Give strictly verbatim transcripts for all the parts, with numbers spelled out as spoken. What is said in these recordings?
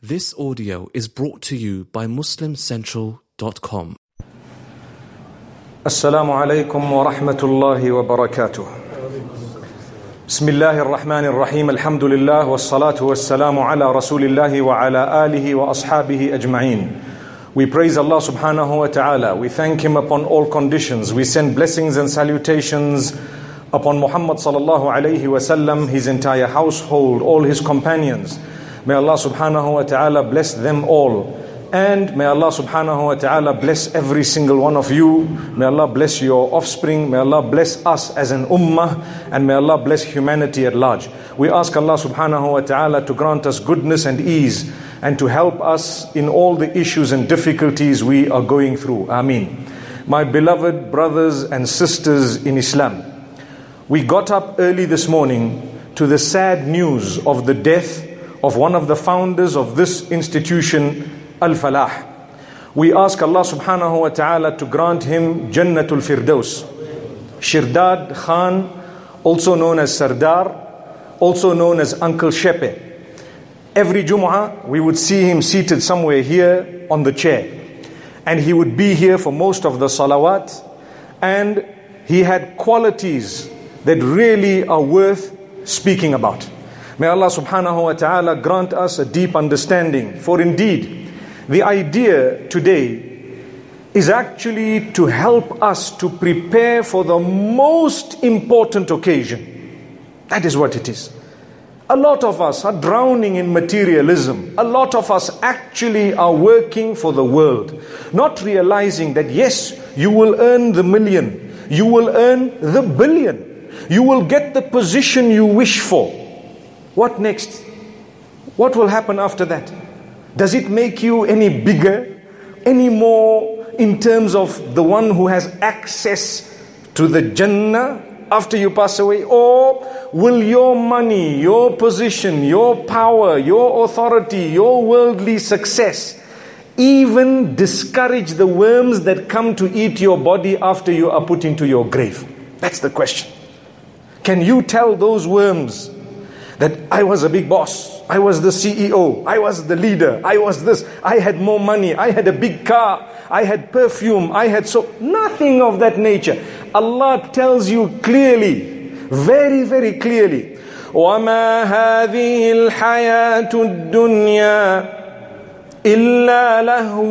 This audio is brought to you by muslim central dot com. Assalamu alaikum wa rahmatullahi wa barakatuh. Bismillahir Rahmanir Rahim. Alhamdulillah wa salatu wa salamu ala Rasulillahi wa ala alihi wa ashabihi ajma'een. We praise Allah subhanahu wa ta'ala. We thank Him upon all conditions. We send blessings and salutations upon Muhammad sallallahu alayhi wa sallam, his entire household, all his companions. May Allah subhanahu wa ta'ala bless them all. And may Allah subhanahu wa ta'ala bless every single one of you. May Allah bless your offspring. May Allah bless us as an ummah. And may Allah bless humanity at large. We ask Allah subhanahu wa ta'ala to grant us goodness and ease, and to help us in all the issues and difficulties we are going through. Ameen. My beloved brothers and sisters in Islam, we got up early this morning to the sad news of the death of one of the founders of this institution, Al-Falah. We ask Allah subhanahu wa ta'ala to grant him Jannatul Firdaus. Shirdad Khan, also known as Sardar, also known as Uncle Shepe. Every Jumu'ah, we would see him seated somewhere here on the chair. And he would be here for most of the salawat. And he had qualities that really are worth speaking about. May Allah subhanahu wa ta'ala grant us a deep understanding. For indeed, the idea today is actually to help us to prepare for the most important occasion. That is what it is. A lot of us are drowning in materialism. A lot of us actually are working for the world, not realizing that yes, you will earn the million, you will earn the billion, you will get the position you wish for. What next? What will happen after that? Does it make you any bigger, any more in terms of the one who has access to the Jannah after you pass away? Or will your money, your position, your power, your authority, your worldly success even discourage the worms that come to eat your body after you are put into your grave? That's the question. Can you tell those worms that I was a big boss, I was the C E O, I was the leader, I was this, I had more money, I had a big car, I had perfume, I had so... Nothing of that nature. Allah tells you clearly, very, very clearly, وَمَا هَذِهِ الْحَيَاةُ الدُّنْيَا إِلَّا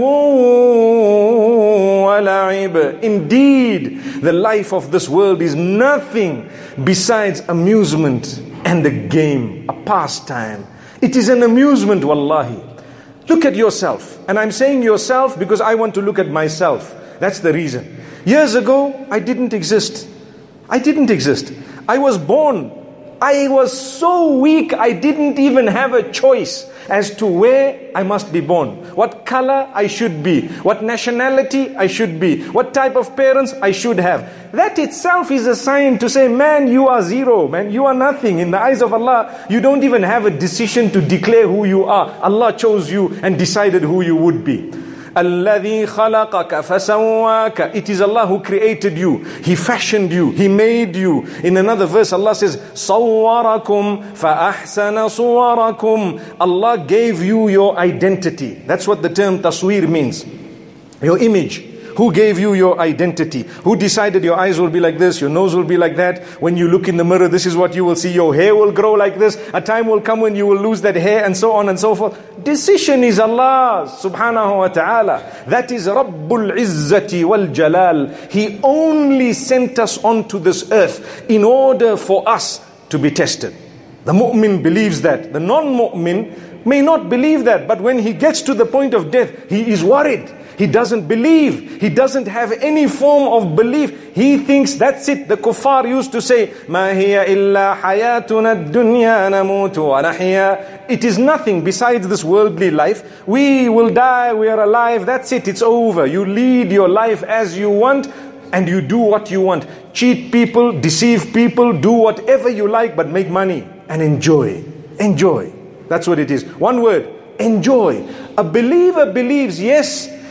لَهْوٌ وَلَعِبٌ. Indeed, the life of this world is nothing besides amusement and a game, a pastime. It is an amusement, wallahi. Look at yourself. And I'm saying yourself because I want to look at myself. That's the reason. Years ago, I didn't exist. I didn't exist. I was born. I was so weak, I didn't even have a choice as to where I must be born, what color I should be, what nationality I should be, what type of parents I should have. That itself is a sign to say, man, you are zero, man, you are nothing. In the eyes of Allah, you don't even have a decision to declare who you are. Allah chose you and decided who you would be. الَّذِي خَلَقَكَ فَسَوَّاكَ. It is Allah who created you. He fashioned you. He made you. In another verse, Allah says, صَوَّرَكُمْ فَأَحْسَنَ صُوَرَكُمْ. Allah gave you your identity. That's what the term tasweer means. Your image. Who gave you your identity? Who decided your eyes will be like this, your nose will be like that? When you look in the mirror, this is what you will see. Your hair will grow like this. A time will come when you will lose that hair, and so on and so forth. Decision is Allah subhanahu wa ta'ala. That is Rabbul Izzati wal Jalal. He only sent us onto this earth in order for us to be tested. The mu'min believes that. The non-mu'min may not believe that, but when he gets to the point of death, he is worried. He doesn't believe. He doesn't have any form of belief. He thinks that's it. The kuffar used to say, مَا هِيَ إِلَّا حَيَاتُنَا الدُّنْيَا نَمُوتُ وَنَحْيَا. It is nothing besides this worldly life. We will die, we are alive, that's it, it's over. You lead your life as you want, and you do what you want. Cheat people, deceive people, do whatever you like, but make money and enjoy. Enjoy. That's what it is. One word, enjoy. A believer believes, yes,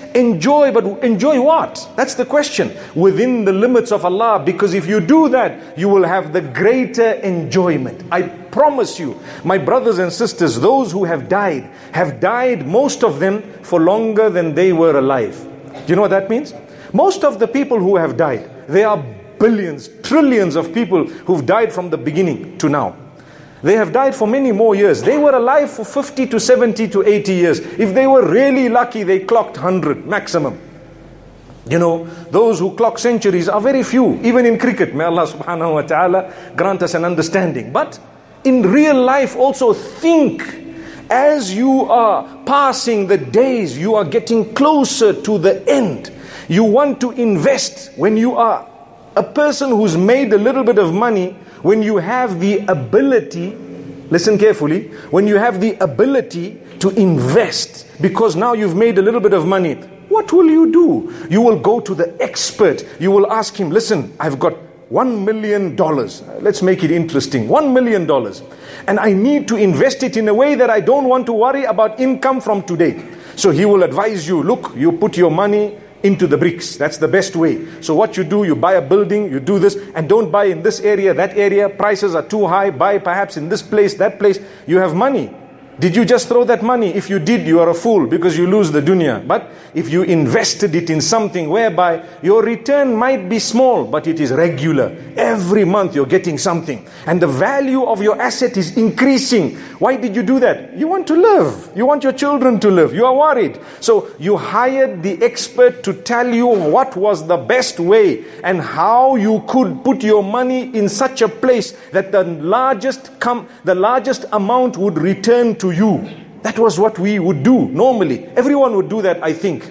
enjoy, but enjoy what? That's the question. Within the limits of Allah, because if you do that, you will have the greater enjoyment. I promise you, my brothers and sisters, those who have died, have died, most of them, for longer than they were alive. Do you know what that means? Most of the people who have died, there are billions, trillions of people who've died from the beginning to now. They have died for many more years. They were alive for fifty to seventy to eighty years. If they were really lucky, they clocked one hundred maximum. You know, those who clock centuries are very few, even in cricket. May Allah subhanahu wa ta'ala grant us an understanding. But in real life also, think, as you are passing the days, you are getting closer to the end. You want to invest. When you are a person who's made a little bit of money, when you have the ability, listen carefully, when you have the ability to invest, because now you've made a little bit of money, what will you do? You will go to the expert. You will ask him, listen, I've got one million dollars. Let's make it interesting. One million dollars. And I need to invest it in a way that I don't want to worry about income from today. So he will advise you, look, you put your money into the bricks. That's the best way. So what you do, you buy a building, you do this, and don't buy in this area, that area, prices are too high, buy perhaps in this place, that place. You have money. Did you just throw that money? If you did, you are a fool, because you lose the dunya. But if you invested it in something whereby your return might be small, but it is regular, every month you're getting something, and the value of your asset is increasing. Why did you do that? You want to live. You want your children to live. You are worried. So you hired the expert to tell you what was the best way and how you could put your money in such a place that the largest com- the largest amount would return to you. That was what we would do normally. Everyone would do that, I think.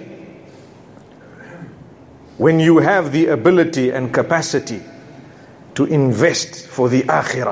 When you have the ability and capacity to invest for the akhirah,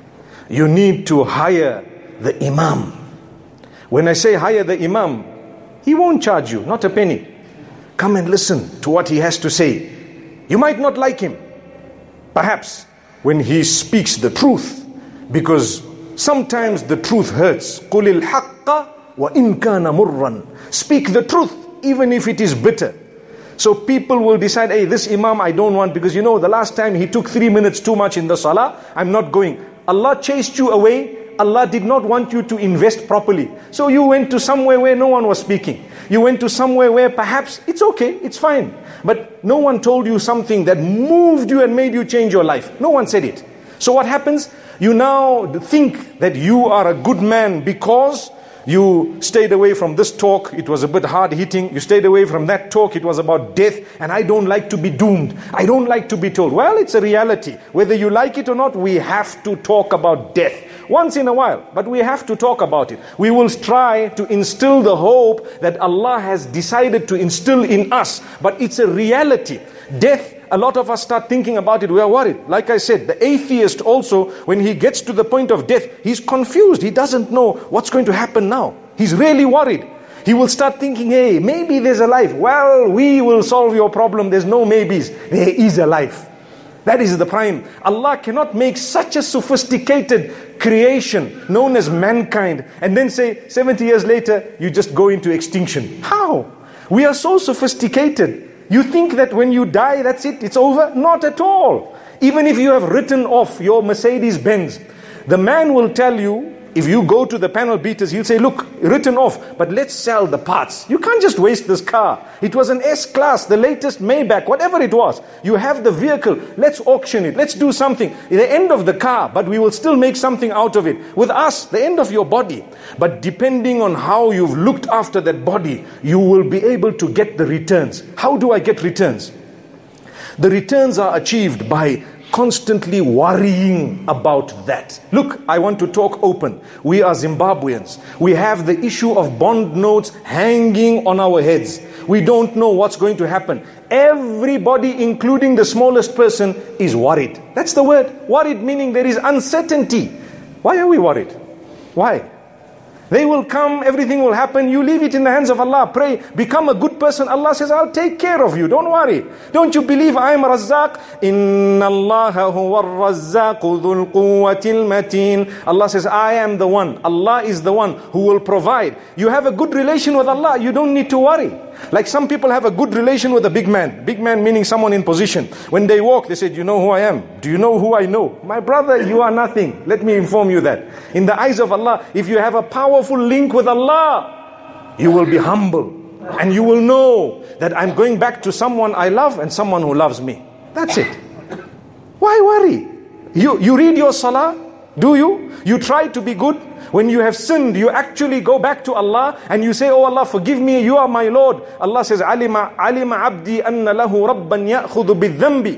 you need to hire the imam. When I say hire the imam, he won't charge you, not a penny. Come and listen to what he has to say. You might not like him, perhaps, when he speaks the truth, because sometimes the truth hurts. قُلِ الْحَقَّ وَإِنْ كَانَ مُرًّا. Speak the truth, even if it is bitter. So people will decide, hey, this imam I don't want, because you know, the last time he took three minutes too much in the salah, I'm not going. Allah chased you away. Allah did not want you to invest properly. So you went to somewhere where no one was speaking. You went to somewhere where perhaps it's okay, it's fine. But no one told you something that moved you and made you change your life. No one said it. So what happens? You now think that you are a good man because you stayed away from this talk, it was a bit hard hitting. You stayed away from that talk, it was about death, and I don't like to be doomed. I don't like to be told. Well, it's a reality. Whether you like it or not, we have to talk about death. Once in a while, but we have to talk about it. We will try to instill the hope that Allah has decided to instill in us, but it's a reality. Death, a lot of us start thinking about it, we are worried. Like I said, the atheist also, when he gets to the point of death, he's confused. He doesn't know what's going to happen now. He's really worried. He will start thinking, hey, maybe there's a life. Well, we will solve your problem. There's no maybes. There is a life. That is the prime. Allah cannot make such a sophisticated creation known as mankind and then say seventy years later you just go into extinction. How? We are so sophisticated. You think that when you die, that's it, it's over? Not at all. Even if you have written off your Mercedes-Benz, the man will tell you, if you go to the panel beaters, he'll say, look, written off, but let's sell the parts. You can't just waste this car. It was an S-Class, the latest Maybach, whatever it was. You have the vehicle, let's auction it, let's do something. The end of the car, but we will still make something out of it. With us, the end of your body. But depending on how you've looked after that body, you will be able to get the returns. How do I get returns? The returns are achieved by constantly worrying about that. Look, I want to talk open. We are Zimbabweans. We have the issue of bond notes hanging on our heads. We don't know what's going to happen. Everybody, including the smallest person, is worried. That's the word. Worried meaning there is uncertainty. Why are we worried? Why? They will come, everything will happen. You leave it in the hands of Allah. Pray, become a good person. Allah says, I'll take care of you. Don't worry. Don't you believe I am Razzaq? Inna Allaha huwa ar-Razzaqu dhul quwwatil mateen. Allah says, I am the one. Allah is the one who will provide. You have a good relation with Allah. You don't need to worry. Like some people have a good relation with a big man. Big man meaning someone in position. When they walk, they say, "Do you know who I am? Do you know who I know?" My brother, you are nothing. Let me inform you that. In the eyes of Allah, if you have a powerful link with Allah, you will be humble. And you will know that I'm going back to someone I love and someone who loves me. That's it. Why worry? You, you read your salah? Do you? You try to be good? When you have sinned, you actually go back to Allah and you say, "Oh Allah, forgive me, you are my Lord." Allah says, "Alima, alima abdi anna lahu rabban ya'khudhu bidhanbi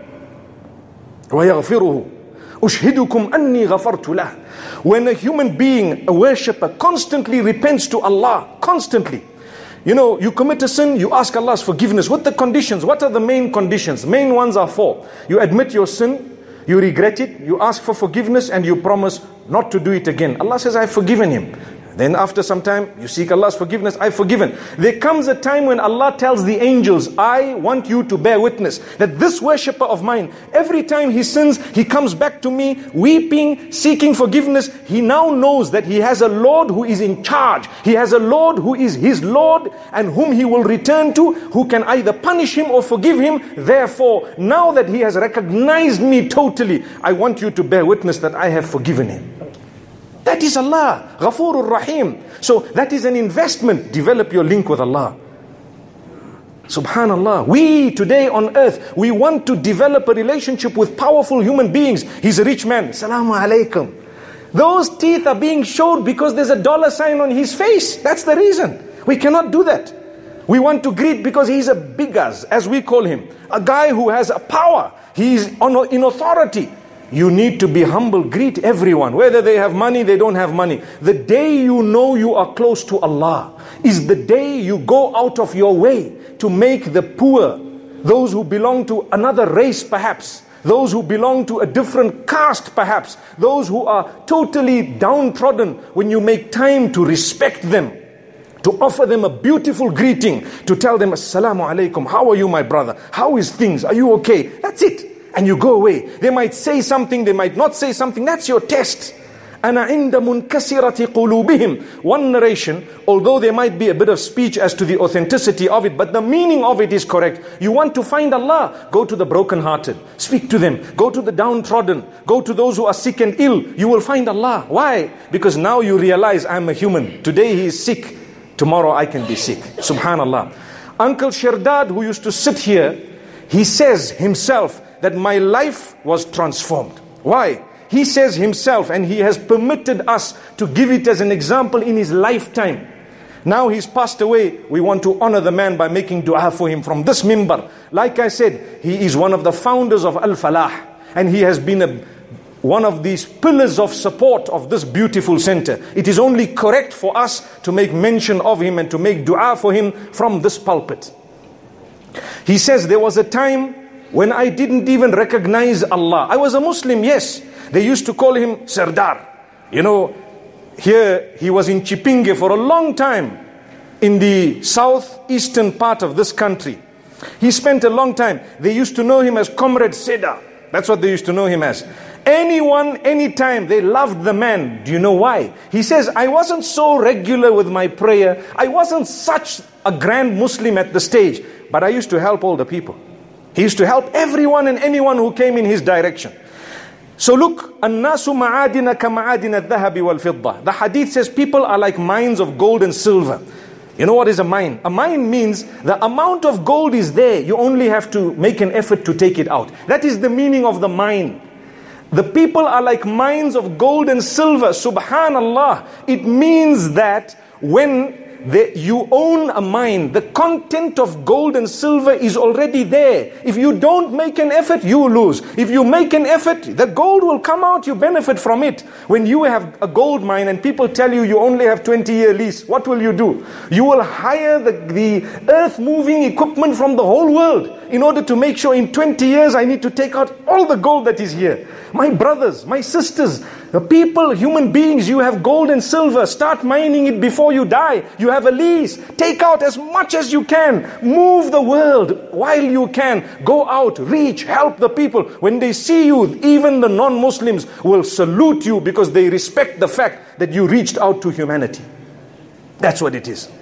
wa yaghfiruhu. Ushhidukum anni ghafartu lah." When a human being, a worshipper, constantly repents to Allah, constantly. You know, you commit a sin, you ask Allah's forgiveness. What the conditions? What are the main conditions? Main ones are four. You admit your sin, you regret it, you ask for forgiveness, and you promise not to do it again. Allah says, "I've forgiven him." Then after some time, you seek Allah's forgiveness, "I've forgiven." There comes a time when Allah tells the angels, "I want you to bear witness that this worshipper of mine, every time he sins, he comes back to me, weeping, seeking forgiveness. He now knows that he has a Lord who is in charge. He has a Lord who is his Lord and whom he will return to, who can either punish him or forgive him. Therefore, now that he has recognized me totally, I want you to bear witness that I have forgiven him." That is Allah, Ghafurur Rahim. So that is an investment. Develop your link with Allah. Subhanallah. We today on earth, we want to develop a relationship with powerful human beings. He's a rich man. Assalamu alaikum. Those teeth are being showed because there's a dollar sign on his face. That's the reason. We cannot do that. We want to greet because he's a biggaz, as we call him. A guy who has a power. He's in authority. You need to be humble. Greet everyone. Whether they have money, they don't have money. The day you know you are close to Allah is the day you go out of your way to make the poor, those who belong to another race perhaps, those who belong to a different caste perhaps, those who are totally downtrodden, when you make time to respect them, to offer them a beautiful greeting, to tell them, "Assalamu alaikum, how are you my brother? How is things? Are you okay?" That's it. And you go away. They might say something, they might not say something. That's your test. أَنَا عِنْدَ مُنْكَسِرَةِ قُلُوبِهِمْ. One narration, although there might be a bit of speech as to the authenticity of it, but the meaning of it is correct. You want to find Allah, go to the brokenhearted. Speak to them. Go to the downtrodden. Go to those who are sick and ill. You will find Allah. Why? Because now you realize I'm a human. Today he is sick. Tomorrow I can be sick. Subhanallah. Uncle Sherdad, who used to sit here, he says himself that my life was transformed. Why? He says himself, and he has permitted us to give it as an example in his lifetime. Now he's passed away. We want to honor the man by making dua for him from this mimbar. Like I said, he is one of the founders of Al-Falah, and he has been a, one of these pillars of support of this beautiful center. It is only correct for us to make mention of him and to make dua for him from this pulpit. He says, there was a time when I didn't even recognize Allah. I was a Muslim, yes. They used to call him Sardar. You know, here he was in Chipinge for a long time in the southeastern part of this country. He spent a long time. They used to know him as Comrade Seda. That's what they used to know him as. Anyone, anytime, they loved the man. Do you know why? He says, I wasn't so regular with my prayer. I wasn't such a grand Muslim at the stage, but I used to help all the people. He used to help everyone and anyone who came in his direction. So look, النَّاسُ مَعَادِنَ كَمَعَادِنَ الذَّهَبِ وَالْفِضَّةِ. The hadith says people are like mines of gold and silver. You know what is a mine? A mine means the amount of gold is there. You only have to make an effort to take it out. That is the meaning of the mine. The people are like mines of gold and silver. Subhanallah. It means that when The, you own a mine, the content of gold and silver is already there. If you don't make an effort, you lose. If you make an effort, the gold will come out, you benefit from it. When you have a gold mine and people tell you you only have twenty year lease, what will you do? You will hire the, the earth moving equipment from the whole world in order to make sure in twenty years I need to take out all the gold that is here. My brothers, my sisters, the people, human beings, you have gold and silver. Start mining it before you die. You have a lease. Take out as much as you can. Move the world while you can. Go out, reach, help the people. When they see you, even the non-Muslims will salute you because they respect the fact that you reached out to humanity. That's what it is.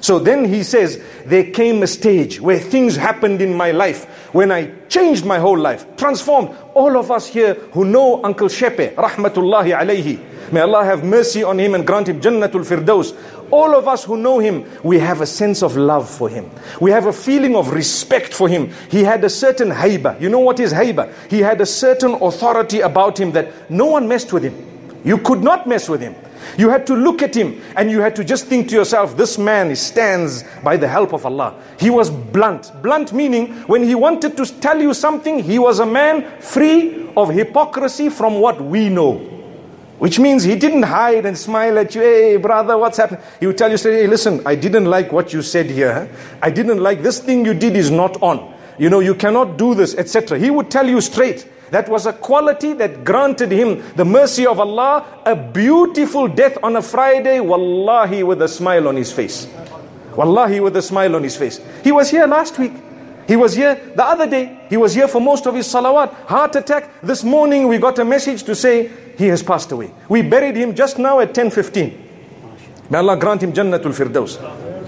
So then he says, there came a stage where things happened in my life, when I changed my whole life, transformed. All of us here who know Uncle Shepe, rahmatullahi alayhi, may Allah have mercy on him and grant him Jannatul Firdaus. All of us who know him, we have a sense of love for him. We have a feeling of respect for him. He had a certain haiba. You know what is haiba? He had a certain authority about him that no one messed with him. You could not mess with him. You had to look at him and you had to just think to yourself, this man stands by the help of Allah. He was blunt. Blunt meaning when he wanted to tell you something, he was a man free of hypocrisy from what we know. Which means he didn't hide and smile at you. Hey brother, what's happening? He would tell you, say, hey listen, I didn't like what you said here. I didn't like this thing you did is not on. You know, you cannot do this, et cetera. He would tell you straight. That was a quality that granted him the mercy of Allah, a beautiful death on a Friday, wallahi, with a smile on his face. Wallahi, with a smile on his face. He was here last week. He was here the other day. He was here for most of his salawat. Heart attack. This morning we got a message to say he has passed away. We buried him just now at ten fifteen. May Allah grant him Jannatul Firdaus.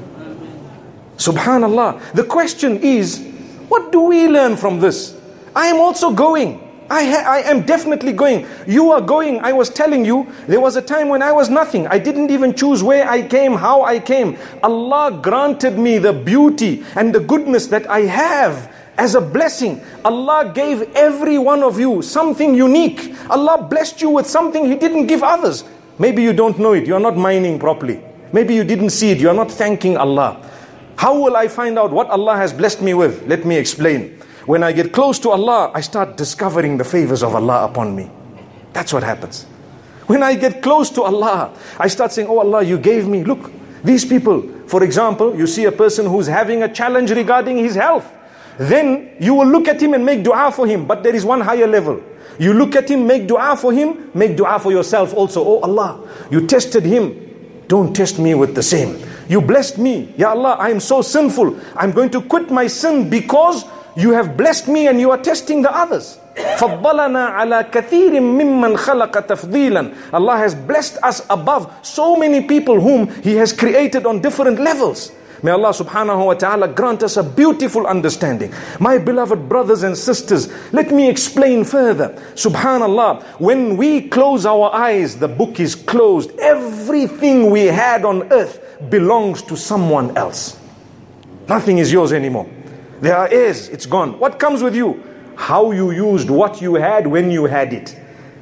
Subhanallah. The question is, what do we learn from this? I am also going. I, ha- I am definitely going. You are going. I was telling you, there was a time when I was nothing. I didn't even choose where I came, how I came. Allah granted me the beauty and the goodness that I have as a blessing. Allah gave every one of you something unique. Allah blessed you with something He didn't give others. Maybe you don't know it. You are not mining properly. Maybe you didn't see it. You are not thanking Allah. How will I find out what Allah has blessed me with? Let me explain. When I get close to Allah, I start discovering the favors of Allah upon me. That's what happens. When I get close to Allah, I start saying, oh Allah, you gave me, look, these people. For example, you see a person who's having a challenge regarding his health. Then you will look at him and make dua for him. But there is one higher level. You look at him, make dua for him, make dua for yourself also. Oh Allah, you tested him. Don't test me with the same. You blessed me. Ya Allah, I am so sinful. I'm going to quit my sin because you have blessed me and you are testing the others. فَضَّلَنَا عَلَى كَثِيرٍ مِّمَّنْ خَلَقَ تَفْضِيلًا. Allah has blessed us above so many people whom He has created on different levels. May Allah subhanahu wa ta'ala grant us a beautiful understanding. My beloved brothers and sisters, let me explain further. Subhanallah, when we close our eyes, the book is closed. Everything we had on earth belongs to someone else. Nothing is yours anymore. There are heirs, it's gone. What comes with you? How you used what you had when you had it.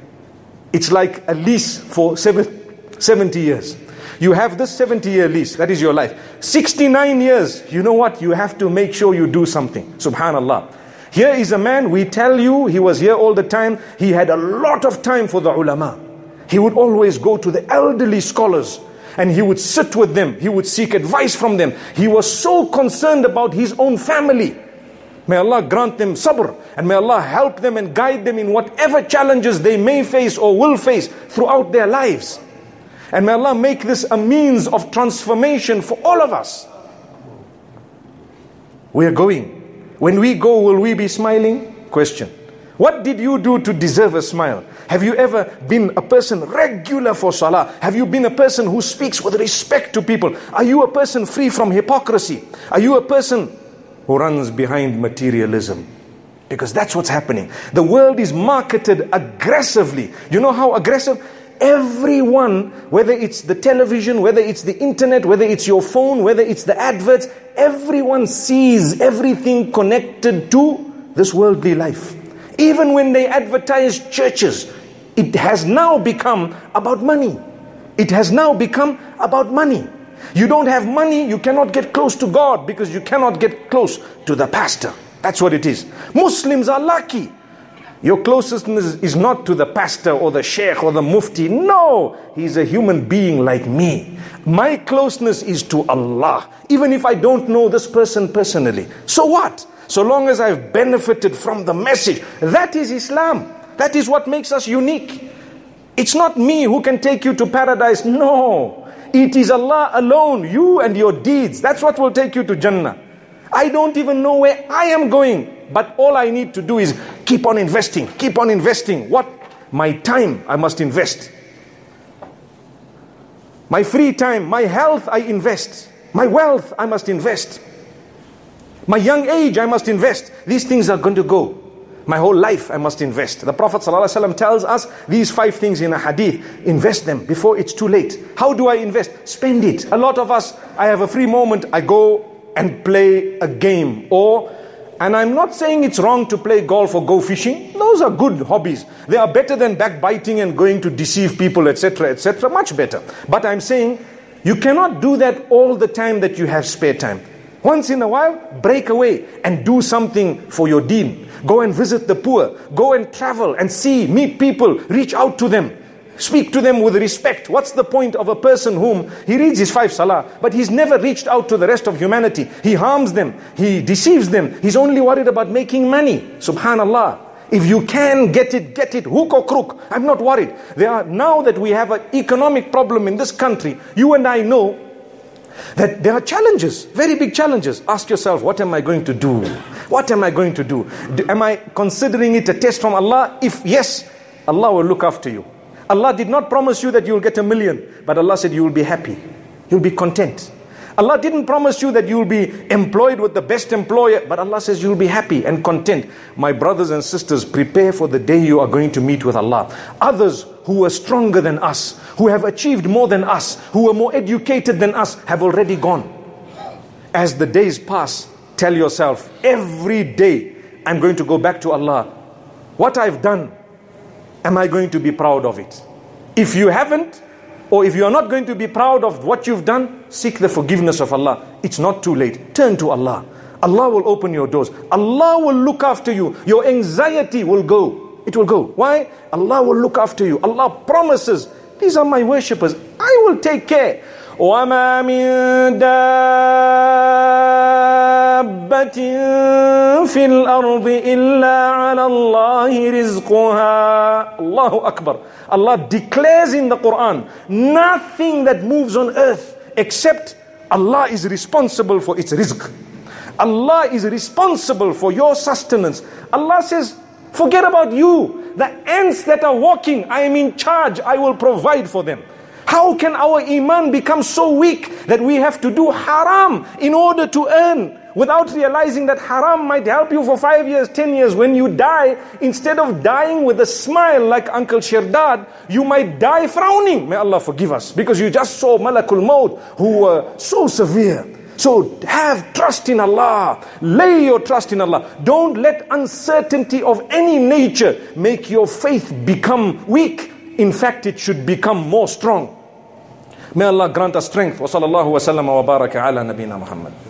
It's like a lease for seventy years. You have this seventy year lease, that is your life. sixty-nine years, you know what? You have to make sure you do something. Subhanallah. Here is a man, we tell you, he was here all the time. He had a lot of time for the ulama. He would always go to the elderly scholars and he would sit with them. He would seek advice from them. He was so concerned about his own family. May Allah grant them sabr and may Allah help them and guide them in whatever challenges they may face or will face throughout their lives. And may Allah make this a means of transformation for all of us. We are going. When we go, will we be smiling? Question. What did you do to deserve a smile? Have you ever been a person regular for salah? Have you been a person who speaks with respect to people? Are you a person free from hypocrisy? Are you a person who runs behind materialism? Because that's what's happening. The world is marketed aggressively. You know how aggressive? Everyone, whether it's the television, whether it's the internet, whether it's your phone, whether it's the adverts, everyone sees everything connected to this worldly life. Even when they advertise churches, it has now become about money. It has now become about money. You don't have money, you cannot get close to God because you cannot get close to the pastor. That's what it is. Muslims are lucky. Your closeness is not to the pastor or the sheikh or the mufti. No, he's a human being like me. My closeness is to Allah. Even if I don't know this person personally. So what? So long as I've benefited from the message. That is Islam. That is what makes us unique. It's not me who can take you to paradise. No. It is Allah alone. You and your deeds. That's what will take you to Jannah. I don't even know where I am going. But all I need to do is keep on investing. Keep on investing. What? My time I must invest. My free time, my health I invest. My wealth, I must invest. My young age, I must invest. These things are going to go. My whole life, I must invest. The Prophet ﷺ tells us these five things in a hadith. Invest them before it's too late. How do I invest? Spend it. A lot of us, I have a free moment, I go and play a game. Or, and I'm not saying it's wrong to play golf or go fishing. Those are good hobbies. They are better than backbiting and going to deceive people, et cetera, et cetera. Much better. But I'm saying, you cannot do that all the time that you have spare time. Once in a while, break away and do something for your deen. Go and visit the poor. Go and travel and see, meet people, reach out to them. Speak to them with respect. What's the point of a person whom he reads his five salah, but he's never reached out to the rest of humanity? He harms them. He deceives them. He's only worried about making money. Subhanallah. If you can get it, get it, hook or crook. I'm not worried. There are, now that we have an economic problem in this country, you and I know that there are challenges, very big challenges. Ask yourself, what am I going to do? What am I going to do? do? Am I considering it a test from Allah? If yes, Allah will look after you. Allah did not promise you that you will get a million, but Allah said you will be happy. You'll be content. Allah didn't promise you that you will be employed with the best employer, but Allah says you will be happy and content. My brothers and sisters, prepare for the day you are going to meet with Allah. Others who are stronger than us, who have achieved more than us, who are more educated than us, have already gone. As the days pass, tell yourself, every day I'm going to go back to Allah. What I've done, am I going to be proud of it? If you haven't, or if you are not going to be proud of what you've done, seek the forgiveness of Allah. It's not too late. Turn to Allah. Allah will open your doors. Allah will look after you. Your anxiety will go. It will go. Why? Allah will look after you. Allah promises, these are my worshippers. I will take care. وَمَا مِن دَابَّةٍ فِي الْأَرْضِ إِلَّا عَلَى اللَّهِ رِزْقُهَا. Allahu Akbar. Allah declares in the Quran, nothing that moves on earth except Allah is responsible for its rizq. Allah is responsible for your sustenance. Allah says, forget about you. The ants that are walking, I am in charge. I will provide for them. How can our iman become so weak that we have to do haram in order to earn, without realizing that haram might help you for five years, ten years? When you die, instead of dying with a smile like Uncle Shirdad, you might die frowning. May Allah forgive us, because you just saw Malakul Maut, who were so severe. So have trust in Allah. Lay your trust in Allah. Don't let uncertainty of any nature make your faith become weak. In fact, it should become more strong. May Allah grant us strength. Wa sallallahu wa sallam wa baraka ala nabina Muhammad.